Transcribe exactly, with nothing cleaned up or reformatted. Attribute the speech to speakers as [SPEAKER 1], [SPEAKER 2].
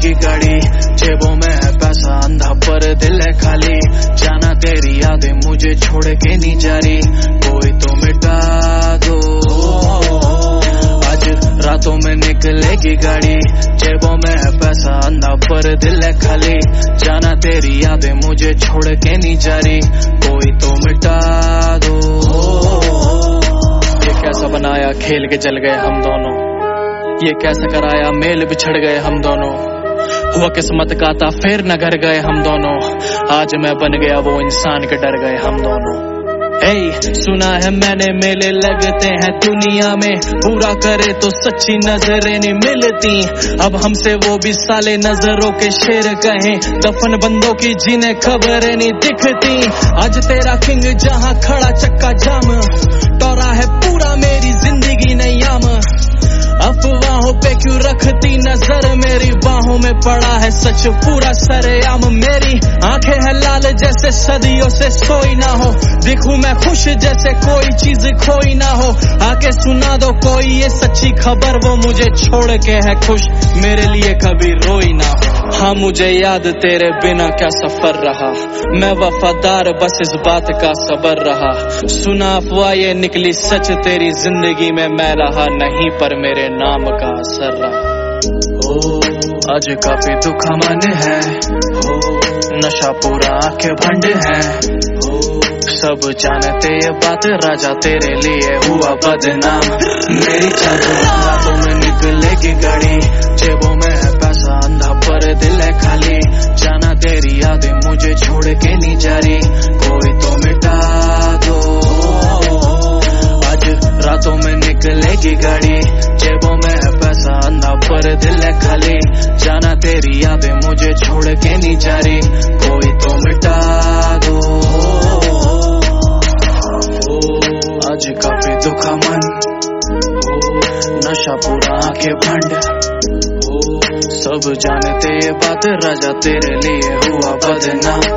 [SPEAKER 1] निकलेगी गाड़ी, जेबों में है पैसा अंधा पर दिल है खाली। जाना तेरी यादें मुझे छोड़ के नहीं जा रही, कोई तो मिटा दो। आज रातों में निकलेगी गाड़ी, जेबों में है पैसा अंधा पर दिल है खाली। जाना तेरी यादें मुझे छोड़ के नहीं जा रही, कोई तो मिटा दो। ये कैसा बनाया खेल के जल गए हम दोनों, ये कैसा कराया मेल बिछड़ गए हम दोनों। हुआ किस्मत का था फिर न घर गए हम दोनों, आज मैं बन गया वो इंसान के डर गए हम दोनों। hey, सुना है मैंने मेले लगते हैं दुनिया में, पूरा करे तो सच्ची नजरें नहीं मिलती। अब हमसे वो भी साले नजरों के शेर कहें, दफन बंदों की जिन्हें खबरें नहीं दिखती। आज तेरा किंग जहां खड़ा चक्का जाम, टोरा है पूरा मेरी जिंदगी नयाम। अफवाहों पे क्यों रखती नजर, मेरी बाहों में पड़ा है सच पूरा सरेआम। मेरी आंखें हैं लाल जैसे सदियों से सोई ना हो, दिखूं मैं खुश जैसे कोई चीज खोई ना हो। आके सुना दो कोई ये सच्ची खबर, वो मुझे छोड़ के है खुश मेरे लिए कभी रोई ना हो। हाँ मुझे याद तेरे बिना क्या सफर रहा, मैं वफादार बस इस बात का सबर रहा। सुना अफवाह ये निकली सच, तेरी जिंदगी में मैं रहा नहीं पर मेरे नाम का असर रहा। ओ आज काफी दुखा मन है, ओ नशा पूरा आंखें भंड है। ओ सब जानते ये बात, राजा तेरे लिए हुआ बदनाम। मेरी चारों रातों में निकलेगी गाड़ी, जेबों में है पैसा अंधा पर दिल है खाली। जाना तेरी यादें मुझे छोड़ के नहीं जा रही, कोई तो मिटा दो। आज रातों में निकलेगी गाड़ी, जेबों में है पैसा अंधा पर दिल है खाली। जाना तेरी यादें मुझे छोड़ के नहीं जा रही, कोई तो मिटा दो। आज काफी दुखा मन, नशा पूरा आंखें भंड। सब जानते ये बात, राजा तेरे लिए हुआ बदनाम।